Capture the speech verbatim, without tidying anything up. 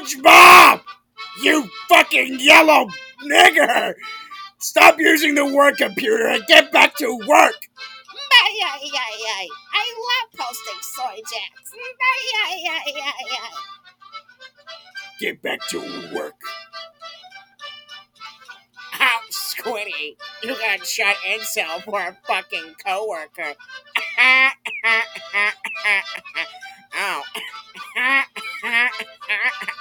SpongeBob! You fucking yellow nigger! Stop using the work computer and get back to work! Ay, ay, ay, ay. I love posting soy jacks. Ay, ay, ay, ay, ay. Get back to work. Ow, Squiddy. You got shot incel for a fucking coworker. Ow.